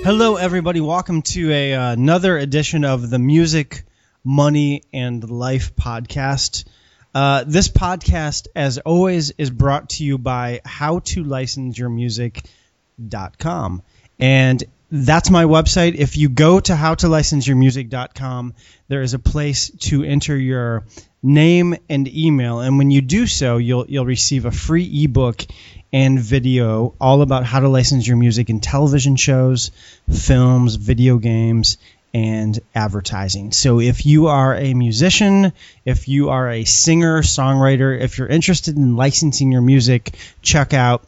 Hello, everybody. Welcome to another edition of the Music, Money, and Life podcast. This podcast, as always, is brought to you by howtolicenseyourmusic.com. And that's my website. If you go to howtolicenseyourmusic.com, there is a place to enter your name and email. And when you do so, you'll receive a free ebook and video all about how to license your music in television shows, films, video games, and advertising. So if you are a musician, if you are a singer, songwriter, if you're interested in licensing your music, check out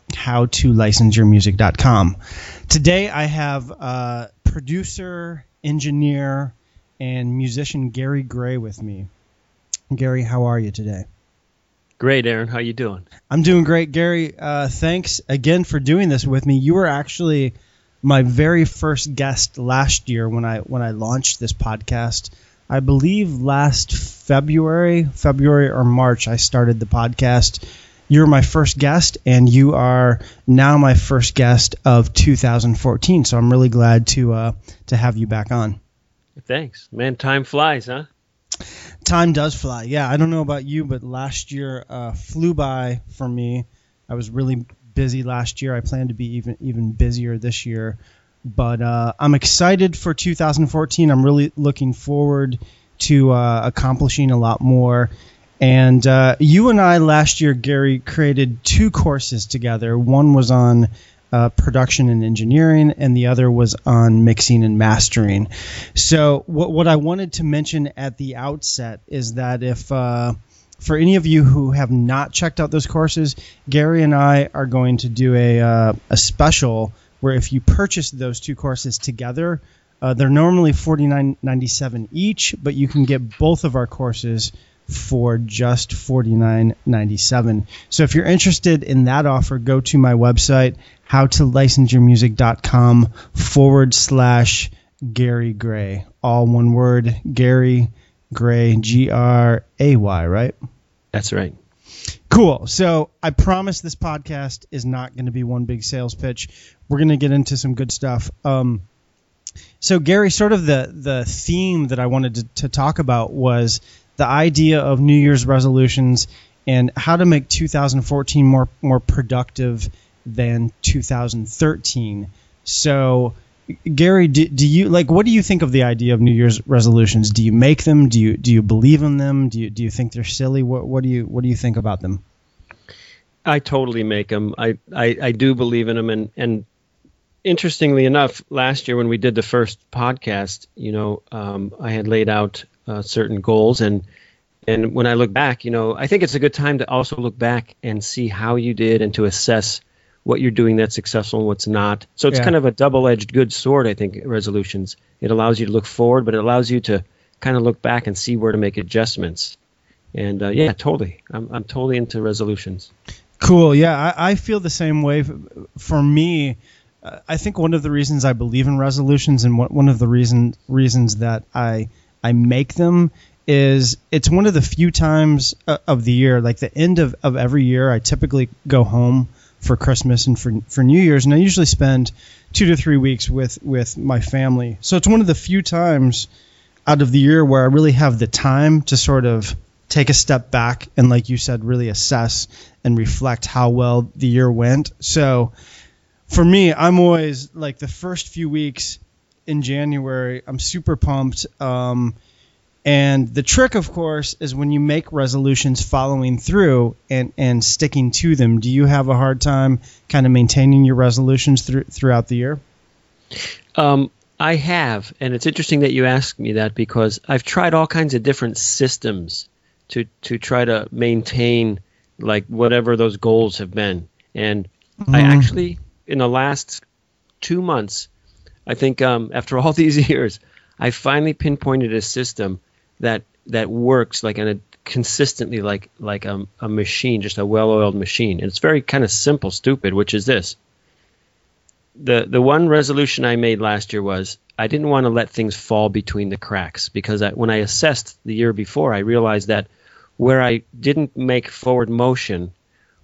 howtolicenseyourmusic.com. Today I have producer, engineer, and musician Gary Gray with me. Gary, how are you today? Great, Aaron. How you doing? I'm doing great, Gary. Thanks again for doing this with me. You were actually my very first guest last year when I launched this podcast. I believe last February or March, I started the podcast. You were my first guest, and you are now my first guest of 2014. So I'm really glad to have you back on. Thanks, man. Time flies, huh? Time does fly. Yeah, I don't know about you, but last year flew by for me. I was really busy last year. I plan to be even busier this year. But I'm excited for 2014. I'm really looking forward to accomplishing a lot more. And you and I last year, Gary, created two courses together. One was on production and engineering, and the other was on mixing and mastering. So what I wanted to mention at the outset is that if for any of you who have not checked out those courses, Gary and I are going to do a special where if you purchase those two courses together, they're normally $49.97 each, but you can get both of our courses for just $49.97. So if you're interested in that offer, go to my website, howtolicenseyourmusic.com/Gary Gray. All one word, Gary Gray, Gray, right? That's right. Cool. So I promise this podcast is not going to be one big sales pitch. We're going to get into some good stuff. So Gary, sort of the theme that I wanted to talk about was the idea of New Year's resolutions and how to make 2014 more productive than 2013. So, Gary, do you what do you think of the idea of New Year's resolutions? Do you make them? Do you believe in them? Do you think they're silly? What do you think about them? I totally make them. I do believe in them, and interestingly enough, last year when we did the first podcast, I had laid out certain goals, and when I look back, I think it's a good time to also look back and see how you did and to assess what you're doing that's successful and what's not. So it's kind of a double-edged good sword, I think, resolutions. It allows you to look forward, but it allows you to kind of look back and see where to make adjustments. And yeah, totally. I'm totally into resolutions. Cool. Yeah, I feel the same way. For me, I think one of the reasons I believe in resolutions and one of the reasons that I make them is it's one of the few times of the year, like the end of every year, I typically go home for Christmas and for New Year's, and I usually spend 2 to 3 weeks with my family. So it's one of the few times out of the year where I really have the time to sort of take a step back and, like you said, really assess and reflect how well the year went. So for me, I'm always like the first few weeks in January, I'm super pumped. And the trick, of course, is when you make resolutions, following through and sticking to them. Do you have a hard time kind of maintaining your resolutions throughout the year? I have, and it's interesting that you ask me that because I've tried all kinds of different systems to try to maintain like whatever those goals have been. And I actually, in the last 2 months, I think after all these years, I finally pinpointed a system that works like consistently like a machine, just a well-oiled machine. And it's very kind of simple, stupid, which is this. The one resolution I made last year was I didn't want to let things fall between the cracks because when I assessed the year before, I realized that where I didn't make forward motion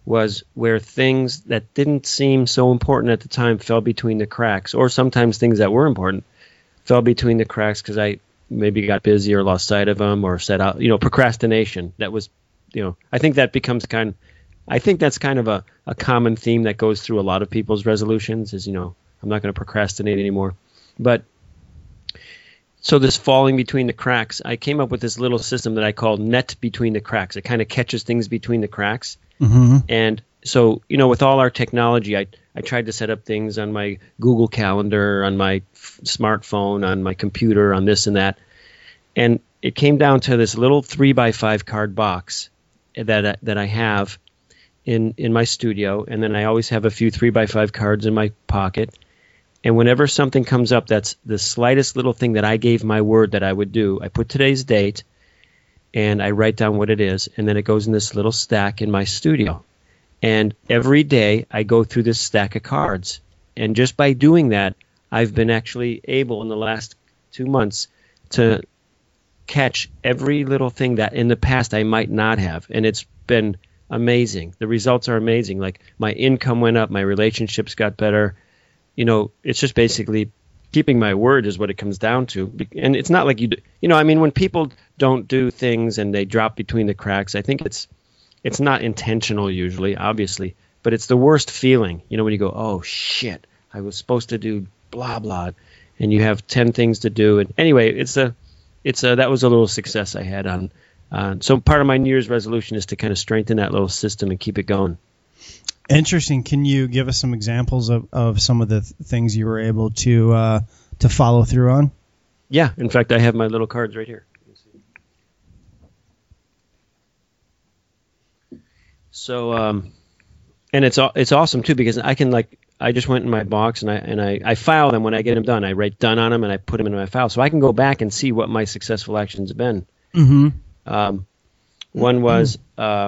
was where things that didn't seem so important at the time fell between the cracks, or sometimes things that were important fell between the cracks because I maybe got busy or lost sight of them or set out, procrastination. That was, I think that becomes I think that's kind of a common theme that goes through a lot of people's resolutions is, I'm not going to procrastinate anymore. But so this falling between the cracks, I came up with this little system that I call net between the cracks. It kind of catches things between the cracks. Mm-hmm. And so, with all our technology, I tried to set up things on my Google Calendar, on my smartphone, on my computer, on this and that. And it came down to this little 3x5 card box that I have in my studio. And then I always have a few 3x5 cards in my pocket. And whenever something comes up that's the slightest little thing that I gave my word that I would do, I put today's date and I write down what it is, and then it goes in this little stack in my studio. And every day I go through this stack of cards. And just by doing that, I've been actually able in the last 2 months to catch every little thing that in the past I might not have. And it's been amazing. The results are amazing. Like my income went up, my relationships got better. It's just basically keeping my word is what it comes down to. And it's not like when people don't do things and they drop between the cracks, I think it's not intentional usually, obviously, but it's the worst feeling, when you go, oh shit, I was supposed to do blah, blah, and you have 10 things to do. And anyway, that was a little success I had on. So part of my New Year's resolution is to kind of strengthen that little system and keep it going. Interesting. Can you give us some examples of some of the things you were able to follow through on? Yeah. In fact, I have my little cards right here. So, and it's awesome too, because I can I just went in my box and I file them when I get them done. I write done on them and I put them in my file, so I can go back and see what my successful actions have been. Mm-hmm. One was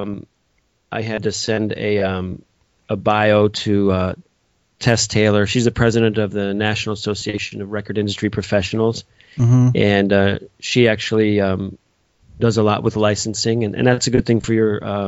I had to send a bio to Tess Taylor. She's the president of the National Association of Record Industry Professionals, mm-hmm. and she actually does a lot with licensing, and that's a good thing for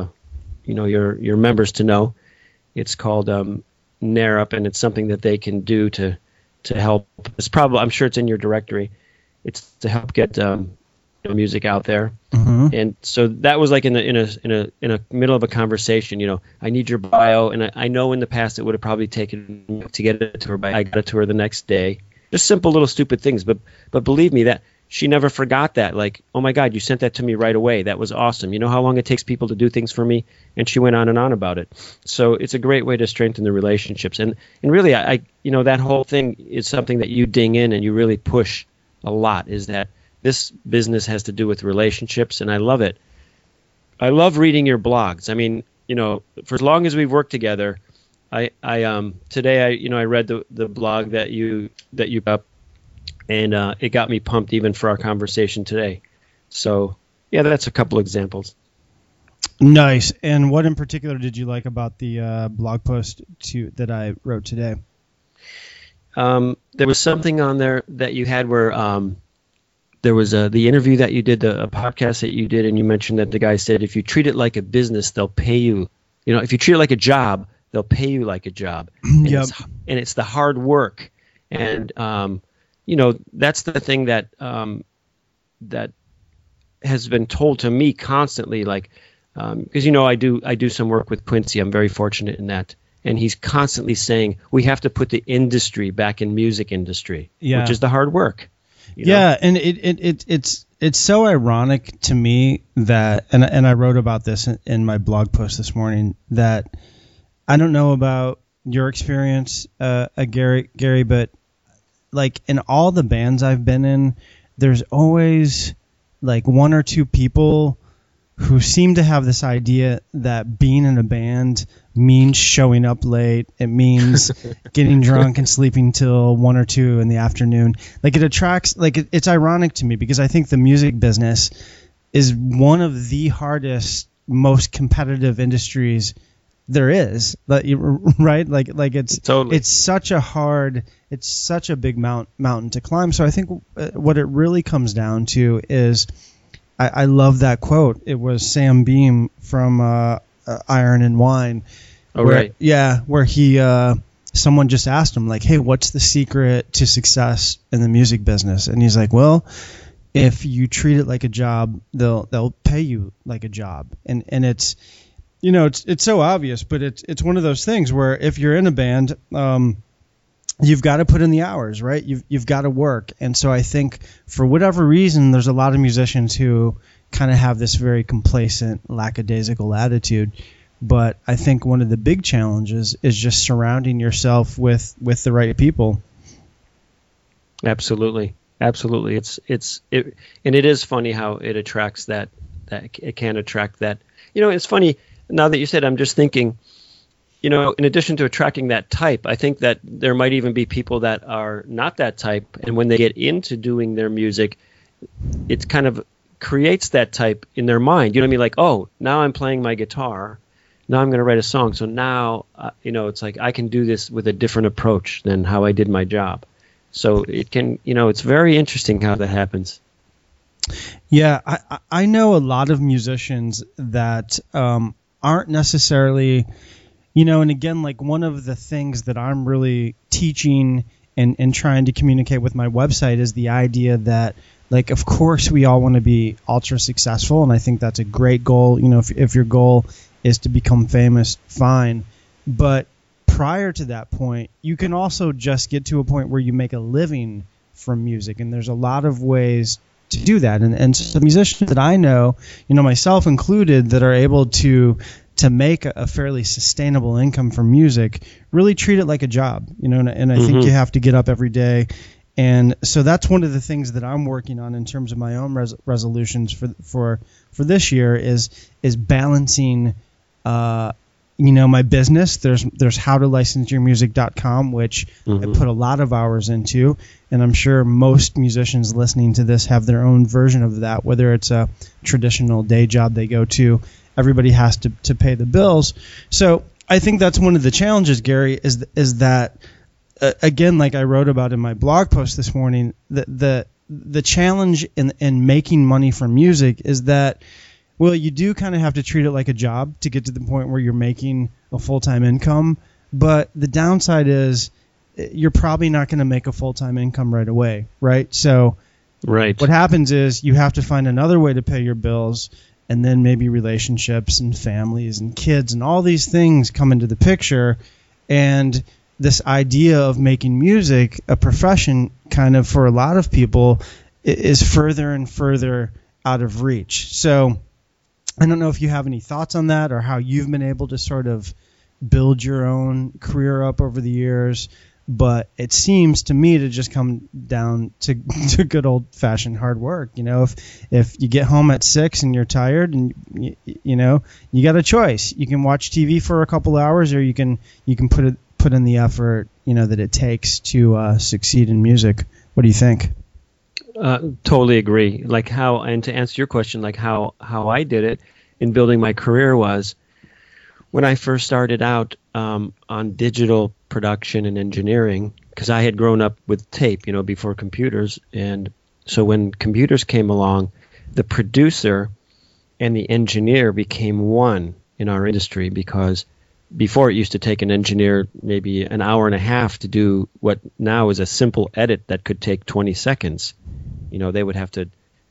your members to know. It's called NARUP, and it's something that they can do to help. I'm sure it's in your directory. It's to help get music out there. Mm-hmm. And so that was like in a middle of a conversation. I need your bio, and I know in the past it would have probably taken to get it to her, but I got it to her the next day. Just simple little stupid things, but believe me that she never forgot that. Like, oh my God, you sent that to me right away. That was awesome. You know how long it takes people to do things for me? And she went on and on about it. So it's a great way to strengthen the relationships. And really, I that whole thing is something that you ding in and you really push a lot, is that this business has to do with relationships, and I love it. I love reading your blogs. I mean, for as long as we've worked together, I today I read the blog that you up, and it got me pumped even for our conversation today. So yeah, that's a couple examples. Nice. And what in particular did you like about the blog post that I wrote today? There was something on there that you had where there was the interview that you did, a podcast that you did, and you mentioned that the guy said if you treat it like a business, they'll pay you. If you treat it like a job, they'll pay you like a job. And, yep. It's the hard work. And, that's the thing that that has been told to me constantly, because, I do some work with Quincy. I'm very fortunate in that. And he's constantly saying we have to put the industry back in music industry, which is the hard work. Yeah, and it's so ironic to me that, and I wrote about this in my blog post this morning, that I don't know about your experience, Gary, but like in all the bands I've been in, there's always like one or two people who seem to have this idea that being in a band means showing up late. It means getting drunk and sleeping till 1 or 2 in the afternoon. Like it attracts, it's ironic to me because I think the music business is one of the hardest, most competitive industries there is. Right? Like it's totally. It's such a big mountain to climb. So I think what it really comes down to is, I love that quote. It was Sam Beam from Iron and Wine. Oh, where, right. Yeah, where he someone just asked him like, "Hey, what's the secret to success in the music business?" And he's like, "Well, if you treat it like a job, they'll pay you like a job." And it's it's so obvious, but it's one of those things where if you're in a band, you've got to put in the hours, right? You've got to work. And so I think for whatever reason, there's a lot of musicians who kind of have this very complacent, lackadaisical attitude. But I think one of the big challenges is just surrounding yourself with the right people. Absolutely. And it is funny how it attracts that it can attract that. It's funny now that you said, I'm just thinking, in addition to attracting that type, I think that there might even be people that are not that type. And when they get into doing their music, it kind of creates that type in their mind. You know what I mean? Like, oh, now I'm playing my guitar. Now I'm going to write a song. So now, it's like I can do this with a different approach than how I did my job. So it can, it's very interesting how that happens. Yeah, I know a lot of musicians that aren't necessarily, and again, like one of the things that I'm really teaching and trying to communicate with my website is the idea that, like, of course we all want to be ultra successful, and I think that's a great goal. If your goal is to become famous, fine. But prior to that point, you can also just get to a point where you make a living from music, and there's a lot of ways to do that. And so the musicians that I know, myself included, that are able to make a fairly sustainable income from music, really treat it like a job, and I think you have to get up every day. And so that's one of the things that I'm working on in terms of my own resolutions for this year is balancing my business. There's howtolicenseyourmusic.com, which I put a lot of hours into, and I'm sure most musicians listening to this have their own version of that, whether it's a traditional day job they go to. Everybody has to pay the bills. So I think that's one of the challenges, Gary, is that again, like I wrote about in my blog post this morning, the challenge in making money from music is that, well, you do kind of have to treat it like a job to get to the point where you're making a full-time income. But the downside is you're probably not going to make a full-time income right away, right? So what happens is you have to find another way to pay your bills, and then maybe relationships and families and kids and all these things come into the picture. And this idea of making music a profession, kind of for a lot of people, is further and further out of reach. So I don't know if you have any thoughts on that, or how you've been able to sort of build your own career up over the years, but it seems to me to just come down to good old-fashioned hard work. If you get home at 6 and you're tired, and you got a choice. You can watch TV for a couple hours, or you can put in the effort that it takes to succeed in music. What do you think? Totally agree. And to answer your question, how I did it in building my career was when I first started out on digital production and engineering, because I had grown up with tape, before computers. And so when computers came along, the producer and the engineer became one in our industry, because before it used to take an engineer maybe an hour and a half to do what now is a simple edit that could take 20 seconds. They would have to,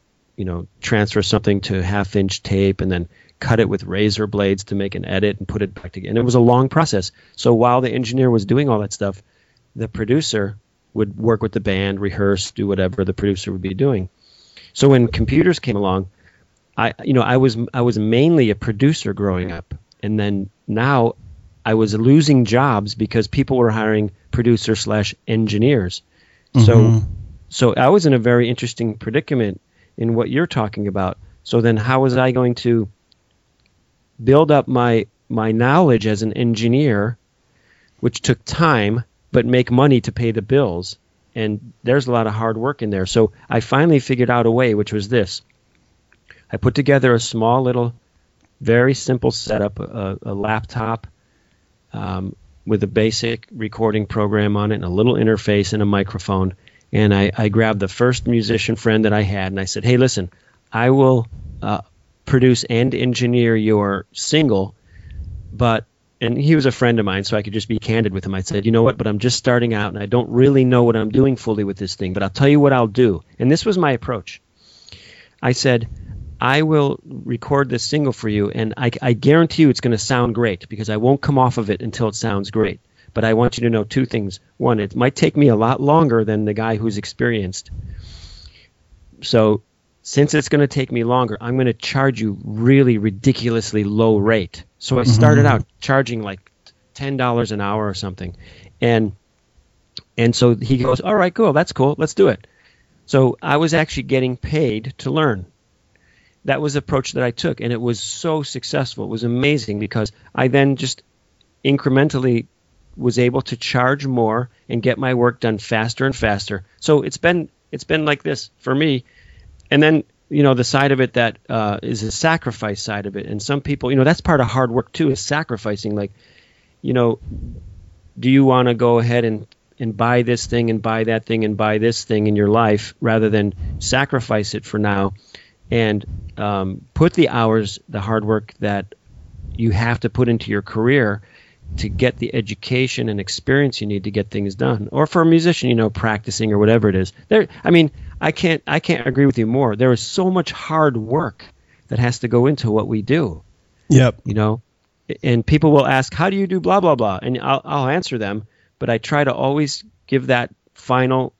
transfer something to half-inch tape and then cut it with razor blades to make an edit and put it back together. And it was a long process. So while the engineer was doing all that stuff, the producer would work with the band, rehearse, do whatever the producer would be doing. So when computers came along, I was mainly a producer growing up. And then now I was losing jobs because people were hiring producer/engineers. So I was in a very interesting predicament in what you're talking about. So then how was I going to build up my knowledge as an engineer, which took time, but make money to pay the bills? And there's a lot of hard work in there. So I finally figured out a way, which was this. I put together a small little, very simple setup, a laptop with a basic recording program on it and a little interface and a microphone. And I grabbed the first musician friend that I had, and I said, hey, listen, I will produce and engineer your single, and he was a friend of mine, so I could just be candid with him. I said, you know what, but I'm just starting out, and I don't really know what I'm doing fully with this thing, but I'll tell you what I'll do. And this was my approach. I said, I will record this single for you, and I guarantee you it's going to sound great, because I won't come off of it until it sounds great. But I want you to know two things. One, it might take me a lot longer than the guy who's experienced. So since it's going to take me longer, I'm going to charge you really ridiculously low rate. So I started out charging like $10 an hour or something. And so he goes, all right, cool, that's cool, let's do it. So I was actually getting paid to learn. That was the approach that I took, and it was so successful. It was amazing, because I then just incrementally was able to charge more and get my work done faster and faster. So it's been like this for me. And then, the side of it that is a sacrifice side of it. And some people, that's part of hard work too, is sacrificing. Like, do you want to go ahead and buy this thing and buy that thing and buy this thing in your life, rather than sacrifice it for now and put the hours, the hard work that you have to put into your career to get the education and experience you need to get things done. Or for a musician, practicing or whatever it is. I can't agree with you more. There is so much hard work that has to go into what we do. Yep. And people will ask, how do you do blah, blah, blah? And I'll answer them, but I try to always give that final,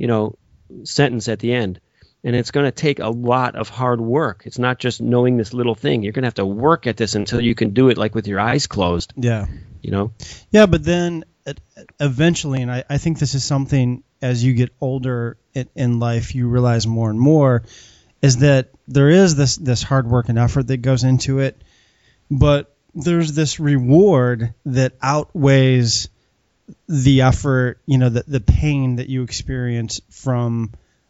sentence at the end. And it's going to take a lot of hard work. It's not just knowing this little thing. You're going to have to work at this until you can do it like with your eyes closed. Yeah. Yeah, but then eventually, and I think this is something as you get older in life, you realize more and more, is that there is this hard work and effort that goes into it, but there's this reward that outweighs the effort, the pain that you experience from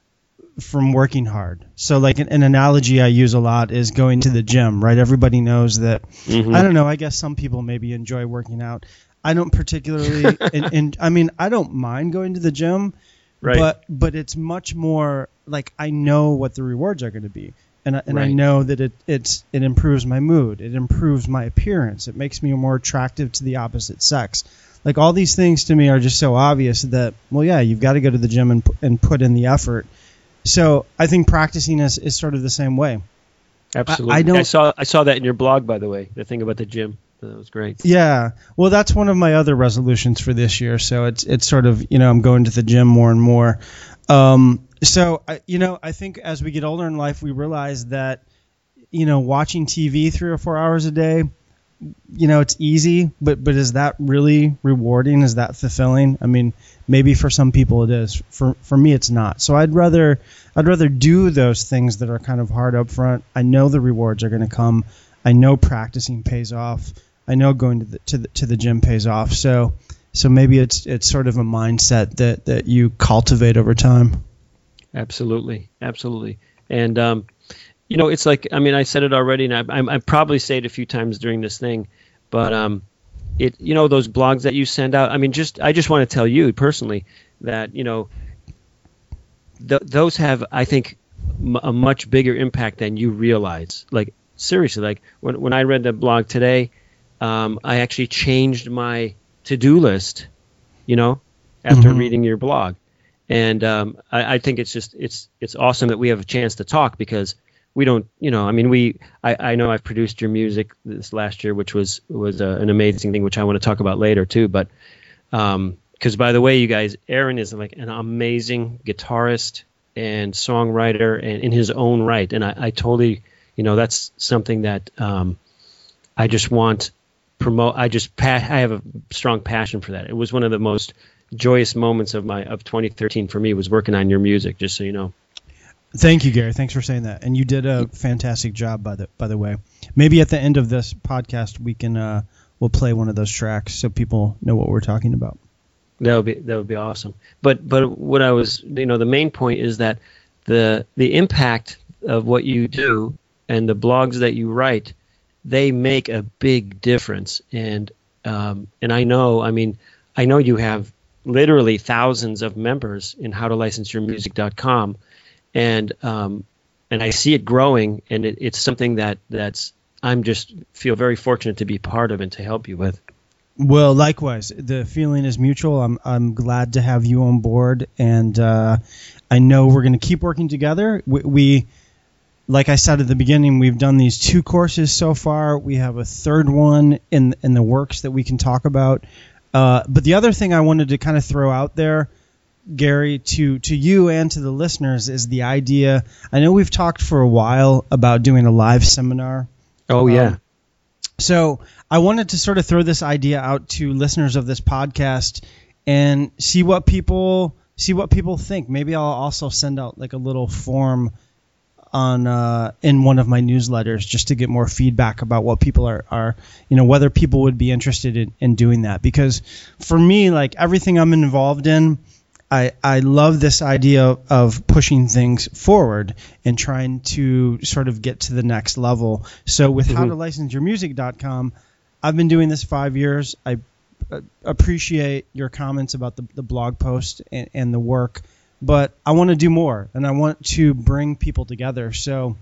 working hard. So like an analogy I use a lot is going to the gym, right? Everybody knows that. I don't know, I guess some people maybe enjoy working out. I don't particularly, and I don't mind going to the gym, right? But it's much more like I know what the rewards are going to be, and right. I know that it improves my mood, it improves my appearance, it makes me more attractive to the opposite sex. Like all these things to me are just so obvious that, well, yeah, you've got to go to the gym and put in the effort. So I think practicing is sort of the same way. Absolutely. I saw that in your blog, by the way, the thing about the gym. That was great. Yeah. Well, that's one of my other resolutions for this year. So it's sort of, I'm going to the gym more and more. So, I think as we get older in life, we realize that, watching TV 3 or 4 hours a day, it's easy, but is that really rewarding? Is that fulfilling? I mean, maybe for some people it is. For me, it's not. So I'd rather do those things that are kind of hard up front. I know the rewards are going to come. I know practicing pays off. I know going to the gym pays off. So maybe it's sort of a mindset that you cultivate over time. Absolutely. And it's like, I said it already, and I probably say it a few times during this thing, but those blogs that you send out. I just want to tell you personally that those have, I think, a much bigger impact than you realize. Like seriously, like when I read the blog today, I actually changed my to-do list, after reading your blog, and I think it's awesome that we have a chance to talk, because we don't, I know I've produced your music this last year, which was an amazing thing, which I want to talk about later too. But because by the way, you guys, Aaron is like an amazing guitarist and songwriter, and in his own right. And I totally, that's something that I just want promote. I have a strong passion for that. It was one of the most joyous moments of 2013 for me, was working on your music. Just so you know. Thank you, Gary. Thanks for saying that. And you did a fantastic job, by the way. Maybe at the end of this podcast, we'll play one of those tracks so people know what we're talking about. That would be awesome. But what I was, the main point is that the impact of what you do and the blogs that you write, they make a big difference. And I know you have literally thousands of members in howtolicenseyourmusic.com. And I see it growing, and it's something that's I'm just feel very fortunate to be part of and to help you with. Well, likewise, the feeling is mutual. I'm glad to have you on board, and I know we're going to keep working together. We, like I said at the beginning, we've done these 2 courses so far. We have a 3rd one in the works that we can talk about. But the other thing I wanted to kind of throw out there, Gary, to you and to the listeners, is the idea. I know we've talked for a while about doing a live seminar. Oh, yeah. So I wanted to sort of throw this idea out to listeners of this podcast and see what people think. Maybe I'll also send out like a little form on in one of my newsletters just to get more feedback about what people are whether people would be interested in doing that. Because for me, like everything I'm involved in, I love this idea of pushing things forward and trying to sort of get to the next level. So with howtolicenseyourmusic.com, I've been doing this 5 years. I appreciate your comments about the blog post and the work, but I want to do more, and I want to bring people together. So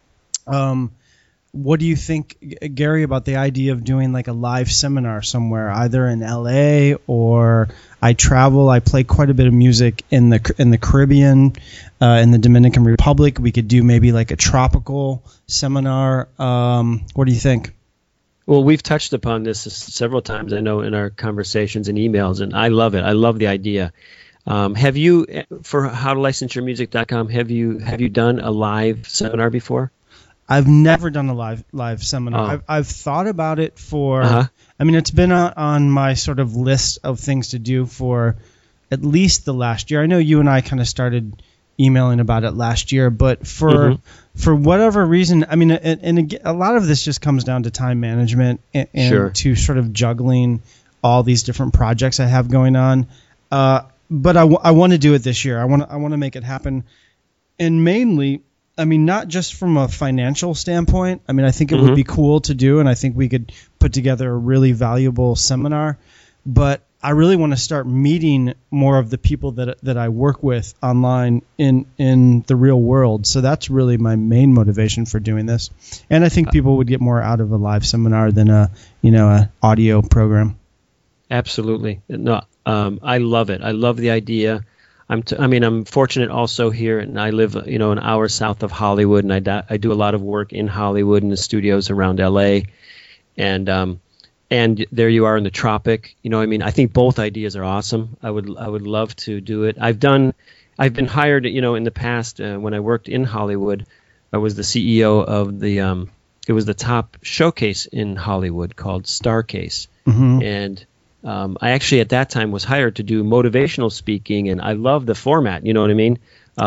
what do you think, Gary, about the idea of doing like a live seminar somewhere, either in LA or I travel. I play quite a bit of music in the Caribbean, in the Dominican Republic. We could do maybe like a tropical seminar. What do you think? Well, we've touched upon this several times, I know, in our conversations and emails, and I love it. I love the idea. Have you, for howtolicenseyourmusic.com, have you done a live seminar before? I've never done a live seminar. I've thought about it for. I mean, it's been on my sort of list of things to do for at least the last year. I know you and I kind of started emailing about it last year, but for whatever reason, I mean, and a lot of this just comes down to time management and to sort of juggling all these different projects I have going on. But I want to do it this year. I want to make it happen, and mainly, I mean, not just from a financial standpoint. I mean, I think it would be cool to do, and I think we could put together a really valuable seminar. But I really want to start meeting more of the people that I work with online in the real world. So that's really my main motivation for doing this. And I think people would get more out of a live seminar than a audio program. Absolutely. No, I love it. I love the idea. I'm fortunate also here, and I live, an hour south of Hollywood, and I do a lot of work in Hollywood in the studios around LA, and there you are in the tropic. I think both ideas are awesome. I would love to do it. I've been hired, in the past when I worked in Hollywood. I was the CEO of it was the top showcase in Hollywood called Starcase, and I actually at that time was hired to do motivational speaking, and I love the format, you know what I mean?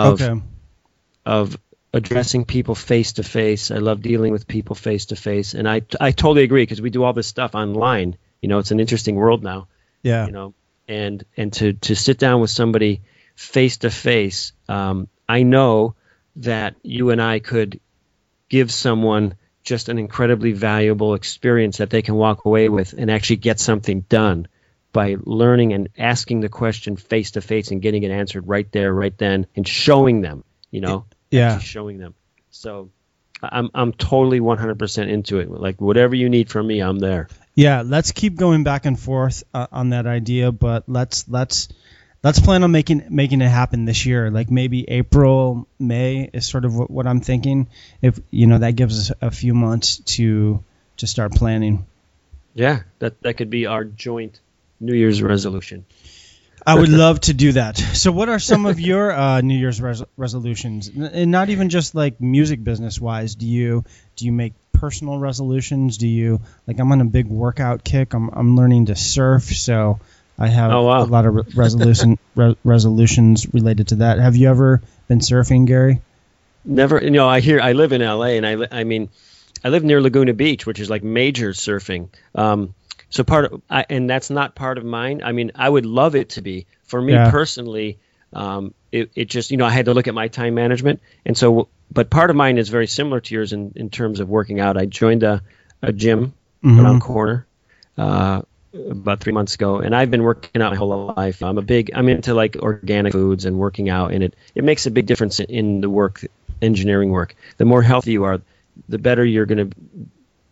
Of addressing people face to face. I love dealing with people face to face, and I totally agree, because we do all this stuff online. It's an interesting world now. Yeah. And to sit down with somebody face to face, I know that you and I could give someone just an incredibly valuable experience that they can walk away with and actually get something done by learning and asking the question face to face and getting it answered right there, right then, and showing them, showing them. So I'm totally 100% into it. Like whatever you need from me, I'm there. Yeah, let's keep going back and forth on that idea, but let's plan on making it happen this year. Like maybe April, May is sort of what I'm thinking. If that gives us a few months to start planning. Yeah, that could be our joint New Year's resolution. I would love to do that. So what are some of your New Year's resolutions? And not even just like music business wise. Do you make personal resolutions? Do you, like, I'm on a big workout kick. I'm learning to surf, so I have a lot of resolutions related to that. Have you ever been surfing, Gary? Never. I live in LA, and I live near Laguna Beach, which is like major surfing. So and that's not part of mine. I mean, I would love it to be. For me personally, it just, I had to look at my time management. And so, but part of mine is very similar to yours in terms of working out. I joined a gym around the corner about 3 months ago, and I've been working out my whole life. I'm into like organic foods and working out, and it makes a big difference in the engineering work. The more healthy you are, the better you're going to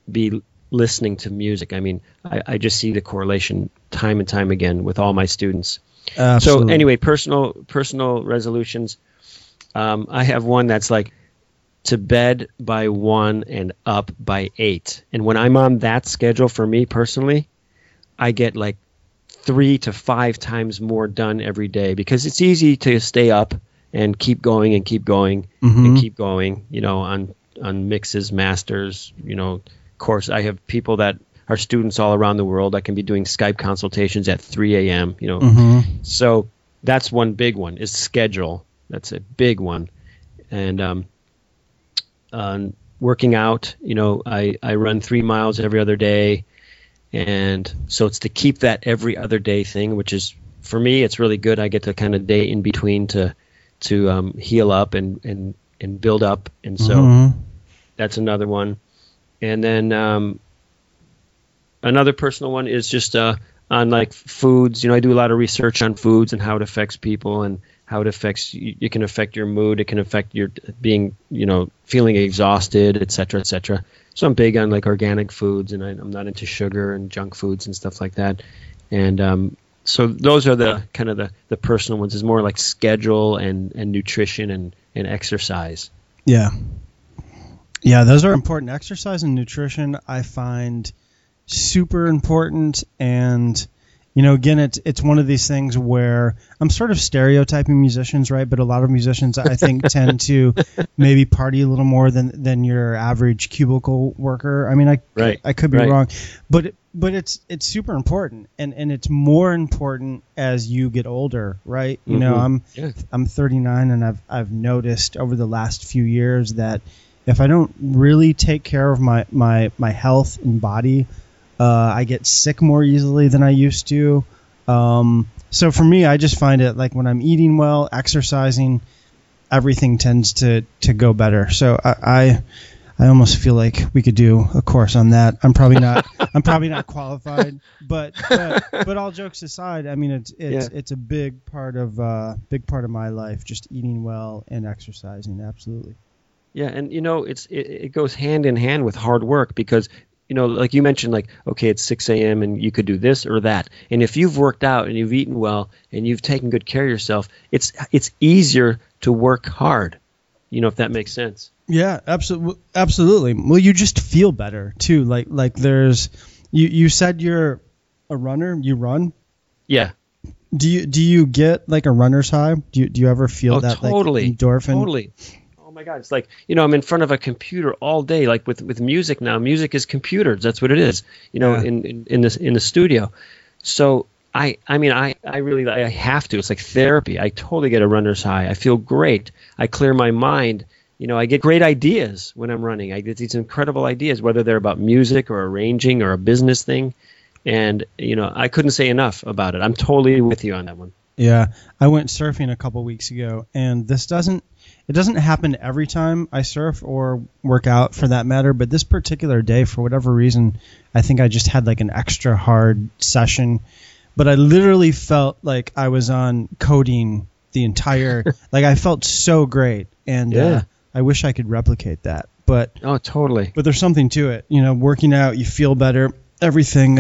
be listening to music. I mean, I just see the correlation time and time again with all my students. Absolutely. So anyway, personal resolutions. I have one that's like to bed by 1 and up by 8. And when I'm on that schedule, for me personally, I get like 3 to 5 times more done every day, because it's easy to stay up and keep going and keep going and keep going, on mixes, masters, of course, I have people that are students all around the world. I can be doing Skype consultations at 3 a.m., So that's one big one, is schedule. That's a big one. And working out, I run 3 miles every other day. And so it's to keep that every other day thing, which is, for me, it's really good. I get to kind of day in between to heal up and build up. And so that's another one. And then another personal one is just on like foods. I do a lot of research on foods and how it affects people and how it affects you. It can affect your mood. It can affect your being, feeling exhausted, et cetera, et cetera. So I'm big on like organic foods, and I'm not into sugar and junk foods and stuff like that. And so those are the kind of the personal ones. Is more like schedule and nutrition and exercise. Yeah. Yeah, those are important. Exercise and nutrition I find super important. And, again, it's one of these things where I'm sort of stereotyping musicians, right? But a lot of musicians, I think, tend to maybe party a little more than your average cubicle worker. I mean, I could be wrong, but it's super important, and it's more important as you get older, right? I'm 39, and I've noticed over the last few years that if I don't really take care of my health and body, I get sick more easily than I used to. So for me, I just find it like when I'm eating well, exercising, everything tends to go better. So I almost feel like we could do a course on that. I'm probably not qualified, but all jokes aside, I mean it's a big part of my life, just eating well and exercising. Absolutely. Yeah, and it goes hand in hand with hard work, because like you mentioned, like, okay, it's 6 a.m. and you could do this or that. And if you've worked out and you've eaten well and you've taken good care of yourself, it's easier to work hard, if that makes sense. Yeah, absolutely. Well, you just feel better too. Like there's, you said you're a runner, you run? Yeah. Do you get like a runner's high? Do you ever feel that totally, like endorphin? Totally. Oh my God, it's like, I'm in front of a computer all day. Like with music now, music is computers. That's what it is, in the studio. So I have to. It's like therapy. I totally get a runner's high. I feel great. I clear my mind. I get great ideas when I'm running. I get these incredible ideas, whether they're about music or arranging or a business thing. And, I couldn't say enough about it. I'm totally with you on that one. Yeah. I went surfing a couple weeks ago, and it doesn't happen every time I surf or work out for that matter, but this particular day, for whatever reason, I think I just had like an extra hard session. But I literally felt like I was on codeine the entire, like I felt so great. And I wish I could replicate that. But oh, totally. But there's something to it. Working out, you feel better. Everything,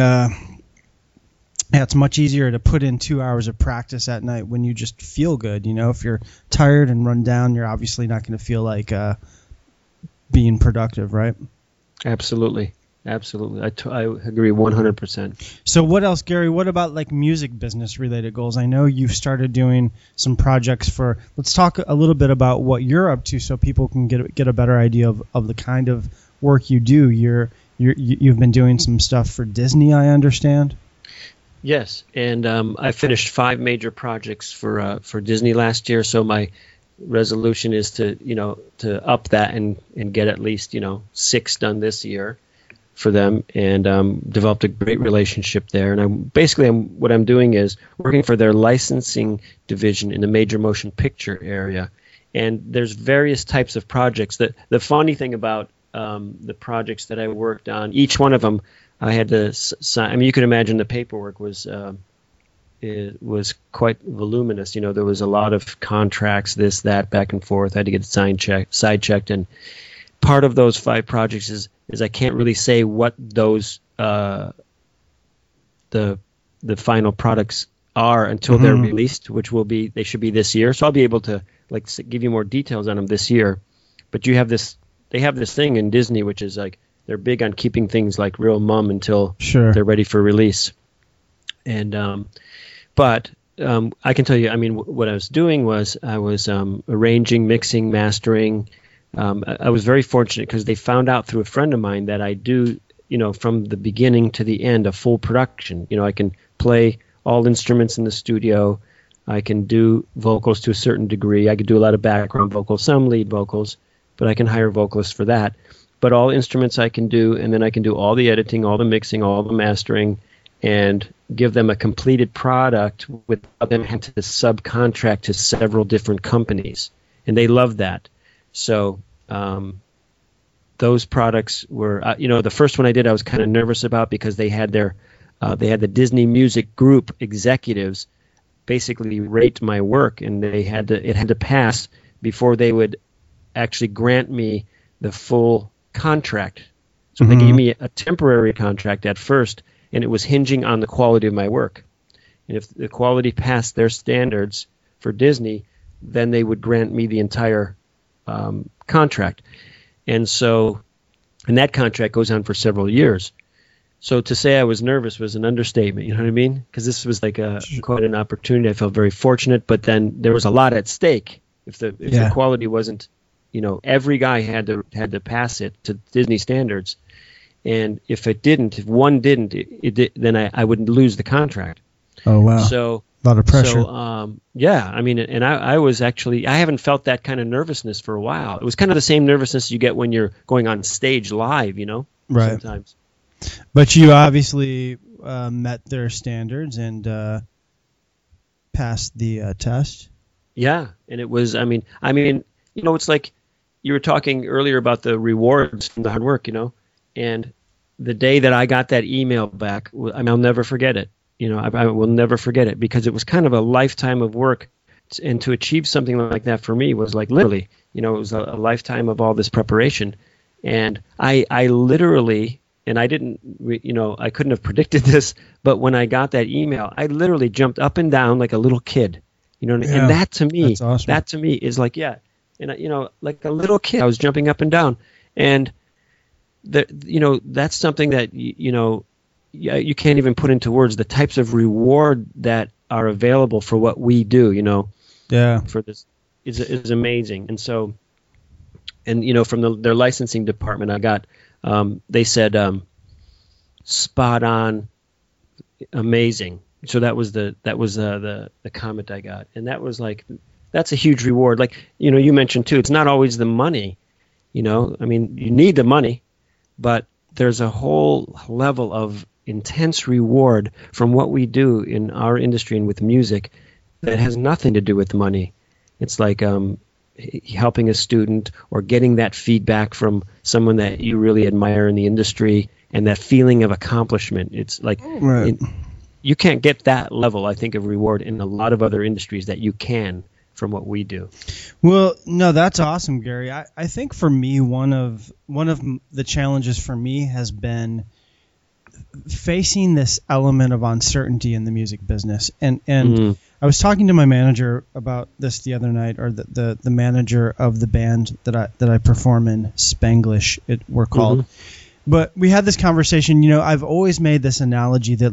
it's much easier to put in 2 hours of practice at night when you just feel good. If you're tired and run down, you're obviously not going to feel like being productive, right? Absolutely. Absolutely. I agree 100%. So what else, Gary? What about like music business related goals? I know you've started doing some projects for, let's talk a little bit about what you're up to so people can get a better idea of the kind of work you do. You've been doing some stuff for Disney, I understand. Yes, and I finished 5 major projects for Disney last year. So my resolution is to up that and get at least 6 done this year for them, and developed a great relationship there. And what I'm doing is working for their licensing division in the major motion picture area. And there's various types of projects. The funny thing about the projects that I worked on, each one of them, I had to sign. I mean, you can imagine the paperwork was quite voluminous. There was a lot of contracts, this, that, back and forth. I had to get side checked and part of those 5 projects is I can't really say what those the final products are until they're released, which they should be this year. So I'll be able to give you more details on them this year. But they have this thing in Disney, which is like they're big on keeping things like real mum until they're ready for release. And but I can tell you, I mean, what I was doing was I was arranging, mixing, mastering. I was very fortunate because they found out through a friend of mine that I do, from the beginning to the end, a full production. I can play all instruments in the studio. I can do vocals to a certain degree. I could do a lot of background vocals, some lead vocals, but I can hire vocalists for that. But all instruments I can do, and then I can do all the editing, all the mixing, all the mastering, and give them a completed product without them having to subcontract to several different companies. And they love that. So those products were, the first one I did I was kind of nervous about because they had the Disney Music Group executives basically rate my work, and it had to pass before they would actually grant me the full contract. So they gave me a temporary contract at first, and it was hinging on the quality of my work. And if the quality passed their standards for Disney, then they would grant me the entire contract. And that contract goes on for several years. So to say I was nervous was an understatement, you know what I mean? Because this was like quite an opportunity. I felt very fortunate, but then there was a lot at stake. If the quality wasn't, every guy had to pass it to Disney standards, and if one didn't, then I would lose the contract. Oh wow! So a lot of pressure. So I mean, and I was actually, I haven't felt that kind of nervousness for a while. It was kind of the same nervousness you get when you're going on stage live, right? Sometimes. But you obviously met their standards and passed the test. Yeah, and it was. I mean, it's like you were talking earlier about the rewards from the hard work, and the day that I got that email back, I'll never forget it. I will never forget it because it was kind of a lifetime of work, and to achieve something like that for me was like literally, it was a lifetime of all this preparation, and I literally. And I didn't, I couldn't have predicted this, but when I got that email, I literally jumped up and down like a little kid, and that to me, that's awesome. That to me is like, like a little kid, I was jumping up and down, and that's something that you can't even put into words. The types of reward that are available for what we do, for this is amazing, and so, and from their licensing department, I got. They said spot on, amazing. So that was the comment I got, and that was like that's a huge reward. Like you mentioned too, it's not always the money. I mean you need the money, but there's a whole level of intense reward from what we do in our industry and with music that has nothing to do with money. It's like helping a student or getting that feedback from someone that you really admire in the industry and that feeling of accomplishment. It's like you can't get that level, I think, of reward in a lot of other industries that you can from what we do. Well, no, that's awesome, Gary. I think for me, one of the challenges for me has been facing this element of uncertainty in the music business. And I was talking to my manager about this the other night, or the manager of the band that I perform in, Spanglish, we're called. But we had this conversation. I've always made this analogy that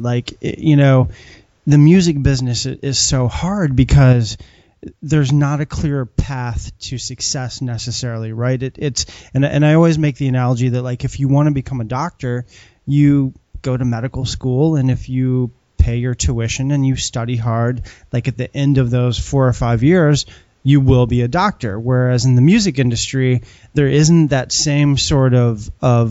the music business is so hard because there's not a clear path to success necessarily, right? And I always make the analogy that if you want to become a doctor, you go to medical school, and if you pay your tuition and you study hard, at the end of those 4 or 5 years, you will be a doctor. Whereas in the music industry, there isn't that same sort of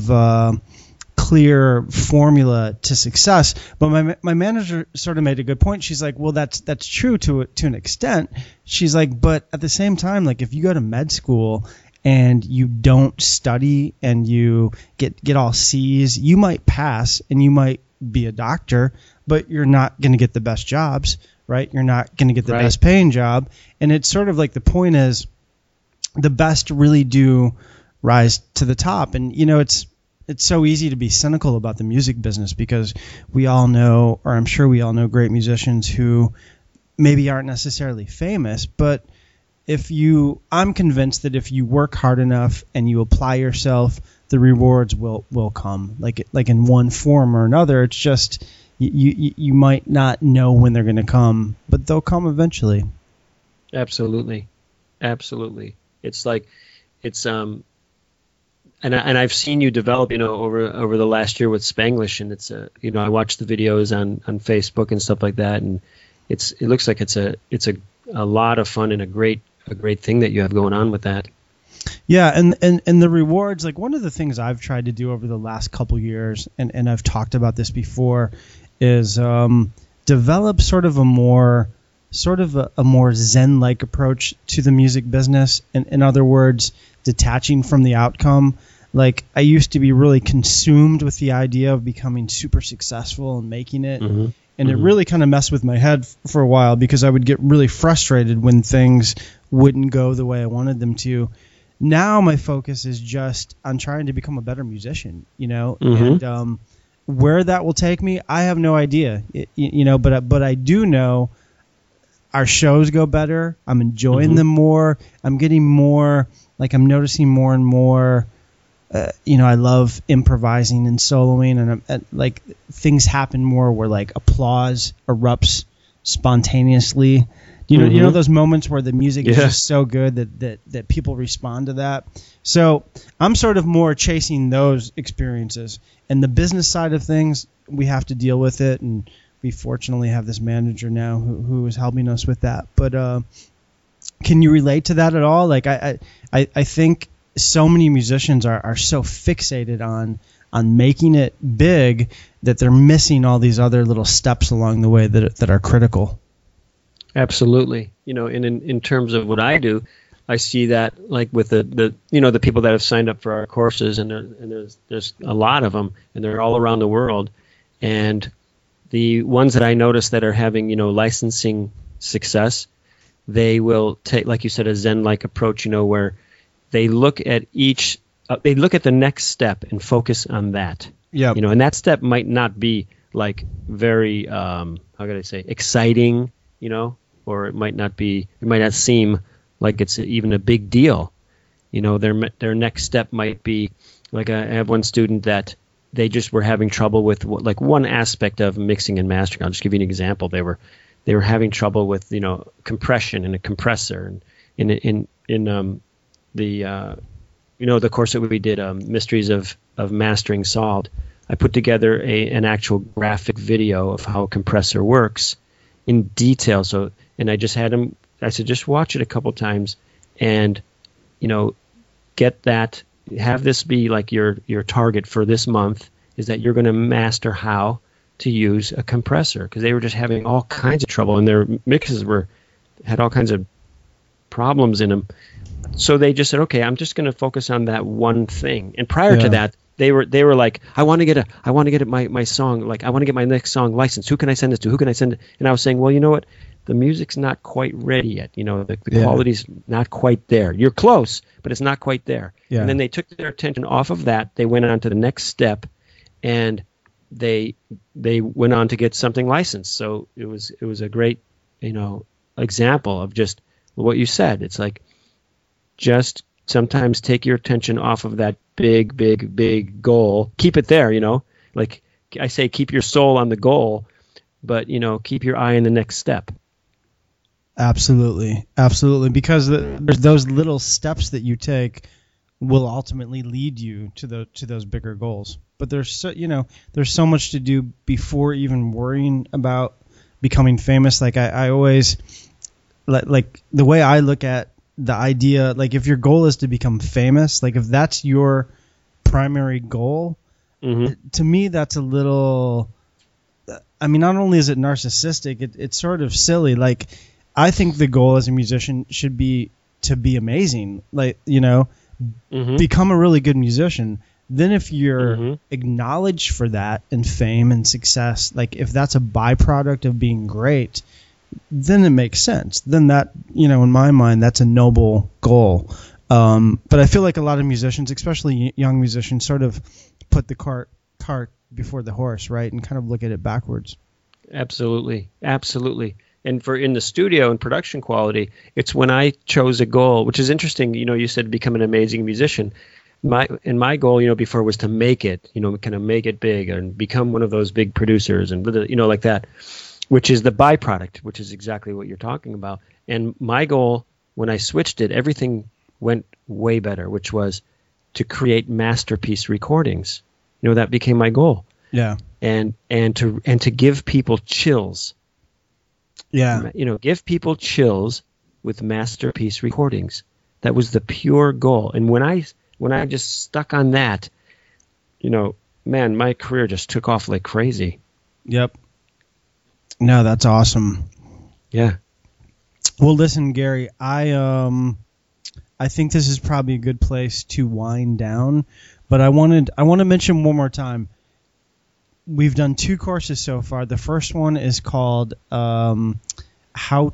clear formula to success. But my manager sort of made a good point. She's like, well, that's true to an extent. She's like, but at the same time, if you go to med school and you don't study and you get all C's, you might pass and you might be a doctor, but you're not going to get the best jobs, right? You're not going to get the best paying job. And it's sort of like the point is the best really do rise to the top. And it's so easy to be cynical about the music business because we all know, or I'm sure we all know, great musicians who maybe aren't necessarily famous, but I'm convinced that if you work hard enough and you apply yourself, the rewards will come, like in one form or another. It's just you might not know when they're going to come, but they'll come eventually. Absolutely. It's like and I've seen you develop, over the last year with Spanglish, and it's I watch the videos on Facebook and stuff like that, and it looks like it's a lot of fun and a great thing that you have going on with that. Yeah, and the rewards, like one of the things I've tried to do over the last couple years, and I've talked about this before, is develop sort of a more Zen-like approach to the music business. In other words, detaching from the outcome. Like I used to be really consumed with the idea of becoming super successful and making it. Mm-hmm. And it really kind of messed with my head for a while because I would get really frustrated when things wouldn't go the way I wanted them to. Now my focus is just on trying to become a better musician, Mm-hmm. and where that will take me, I have no idea, but I do know our shows go better. I'm enjoying Mm-hmm. them more. I'm getting more, like I'm noticing more and more. I love improvising and soloing, and like things happen more where like applause erupts spontaneously. You know those moments where the music is just so good that people respond to that. So I'm sort of more chasing those experiences. And the business side of things, we have to deal with it, and we fortunately have this manager now who is helping us with that. But can you relate to that at all? Like I think so many musicians are so fixated on making it big that they're missing all these other little steps along the way that are critical. Absolutely. In terms of what I do, I see that like with the people that have signed up for our courses, and there's a lot of them, and they're all around the world. And the ones that I notice that are having, licensing success, they will take, like you said, a Zen-like approach, where they look at they look at the next step and focus on that. Yeah. And that step might not be like very, how could I say, exciting, or it might not seem like it's even a big deal. Their next step might be like I have one student that they just were having trouble with like one aspect of mixing and mastering. I'll just give you an example. They were having trouble with compression and a compressor, and in the course that we did, Mysteries of Mastering Solved, I put together an actual graphic video of how a compressor works in detail. So, and I just had him, I said, just watch it a couple times and, get that, have this be like your target for this month, is that you're going to master how to use a compressor, because they were just having all kinds of trouble and their mixes had all kinds of problems in them. So they just said, okay, I'm just going to focus on that one thing. And prior to that, they were like, I want to get my song, like I want to get my next song licensed. Who can I send this to? Who can I send it? And I was saying, well, you know what? The music's not quite ready yet. The quality's not quite there. You're close, but it's not quite there. Yeah. And then they took their attention off of that. They went on to the next step, and they went on to get something licensed. So it was a great, example of just what you said. It's like, just sometimes take your attention off of that big goal. Keep it there, like I say, keep your soul on the goal, but, keep your eye on the next step. Absolutely. Because there's those little steps that you take will ultimately lead you to those bigger goals. But there's so much to do before even worrying about becoming famous. Like I always, like the way I look at the idea, like if your goal is to become famous, like if that's your primary goal, to me that's a little, I mean, not only is it narcissistic, it's sort of silly. Like I think the goal as a musician should be to be amazing, like, become a really good musician. Then if you're acknowledged for that and fame and success, like if that's a byproduct of being great, then it makes sense. Then that, in my mind, that's a noble goal. But I feel like a lot of musicians, especially young musicians, sort of put the cart before the horse, right, and kind of look at it backwards. Absolutely. And for in the studio and production quality, it's when I chose a goal, which is interesting. You said become an amazing musician. My goal, before was to make it, kind of make it big and become one of those big producers and, like that, which is the byproduct, which is exactly what you're talking about. And my goal, when I switched it, everything went way better, which was to create masterpiece recordings. That became my goal. Yeah. And to give people chills. Yeah. Give people chills with masterpiece recordings. That was the pure goal. And when I just stuck on that, man, my career just took off like crazy. Yep. No, that's awesome. Yeah. Well, listen, Gary, I think this is probably a good place to wind down, but I want to mention one more time. We've done 2 courses so far. The first one is called how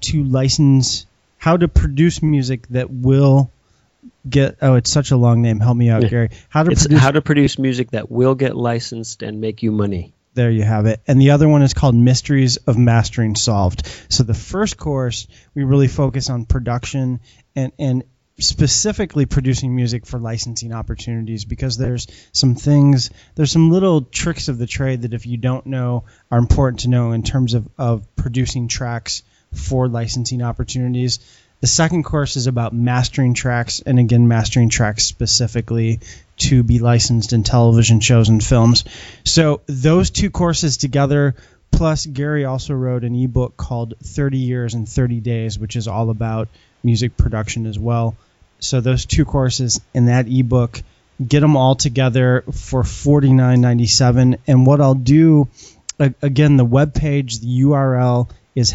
to produce music that will get. Oh, it's such a long name. Help me out, Gary. How to produce music that will get licensed and make you money. There you have it. And the other one is called Mysteries of Mastering Solved. So the first course, we really focus on production and specifically producing music for licensing opportunities, because there's some little tricks of the trade that if you don't know are important to know in terms of producing tracks for licensing opportunities. The second course is about mastering tracks, and again, mastering tracks specifically to be licensed in television shows and films. So those 2 courses together, plus Gary also wrote an ebook called 30 Years in 30 Days, which is all about music production as well. So those 2 courses in that ebook, get them all together for $49.97. And what I'll do, again, the webpage, the URL is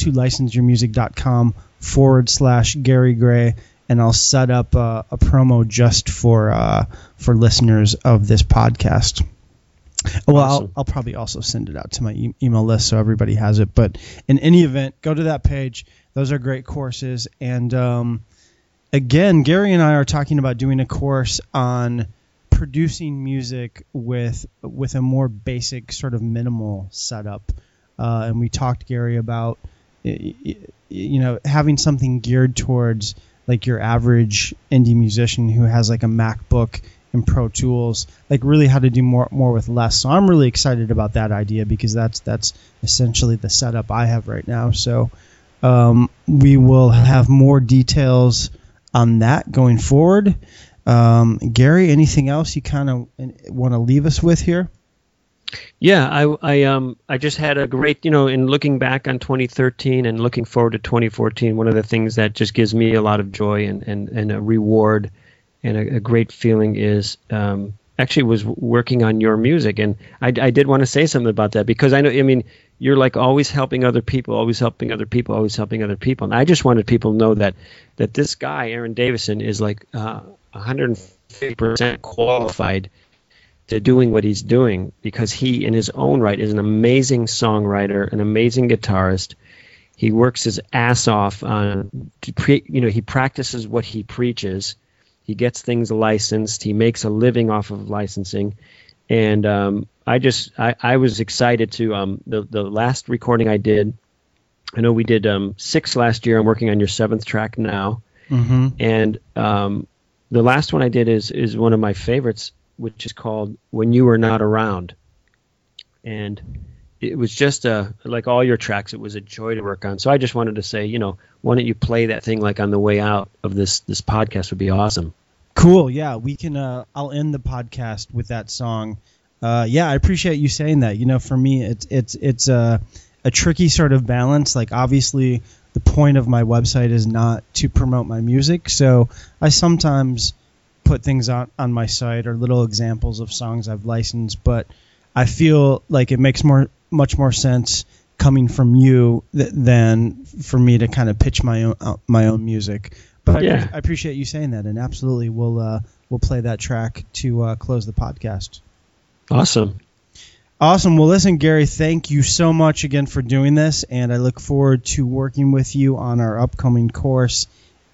howtolicenseyourmusic.com/Gary Gray, and I'll set up a promo just for listeners of this podcast. Well, awesome. I'll probably also send it out to my email list so everybody has it. But in any event, go to that page. Those are great courses. And again, Gary and I are talking about doing a course on producing music with a more basic sort of minimal setup. And we talked, Gary, about having something geared towards like your average indie musician who has like a MacBook and Pro Tools, like really how to do more with less. So I'm really excited about that idea, because that's essentially the setup I have right now. So we will have more details on that going forward. Gary, anything else you kind of want to leave us with here? Yeah, I just had a great, in looking back on 2013 and looking forward to 2014, one of the things that just gives me a lot of joy and a reward and a great feeling is actually was working on your music. And I did want to say something about that, because you're like always helping other people. And I just wanted people to know that this guy, Aaron Davison, is like 150% qualified to doing what he's doing, because he in his own right is an amazing songwriter, an amazing guitarist. He works his ass off he practices what he preaches. He gets things licensed. He makes a living off of licensing. And I was excited to the last recording I did. I know we did 6 last year. I'm working on your 7th track now. Mm-hmm. And the last one I did is one of my favorites, which is called When You Were Not Around. And it was just like all your tracks, it was a joy to work on. So I just wanted to say, why don't you play that thing like on the way out of this podcast would be awesome. Cool. Yeah, we can. I'll end the podcast with that song. Yeah, I appreciate you saying that. For me, it's a tricky sort of balance. Like, obviously, the point of my website is not to promote my music, so I sometimes put things on my site or little examples of songs I've licensed, but I feel like it makes much more sense coming from you than for me to kind of pitch my own music. But yeah. I appreciate you saying that, and absolutely we'll play that track to close the podcast. Awesome. Well, listen, Gary, thank you so much again for doing this, and I look forward to working with you on our upcoming course.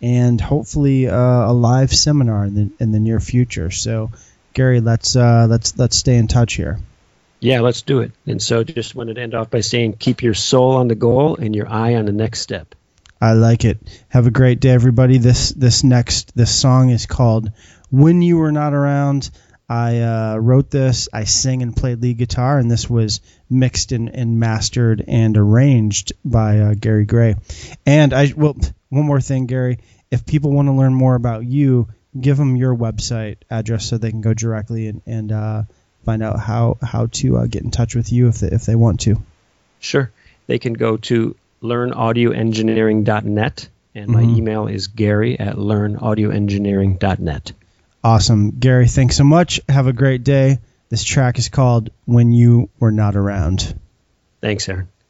and hopefully a live seminar in the near future. So, Gary, let's stay in touch here. Yeah, let's do it. And so just wanted to end off by saying keep your soul on the goal and your eye on the next step. I like it. Have a great day, everybody. This song is called When You Were Not Around. I wrote this, I sang and played lead guitar, and this was mixed and mastered and arranged by Gary Gray. And one more thing, Gary, if people want to learn more about you, give them your website address so they can go directly and find out how to get in touch with you if they want to. Sure. They can go to learnaudioengineering.net, and my email is gary@learnaudioengineering.net. Awesome. Gary, thanks so much. Have a great day. This track is called When You Were Not Around. Thanks, Aaron.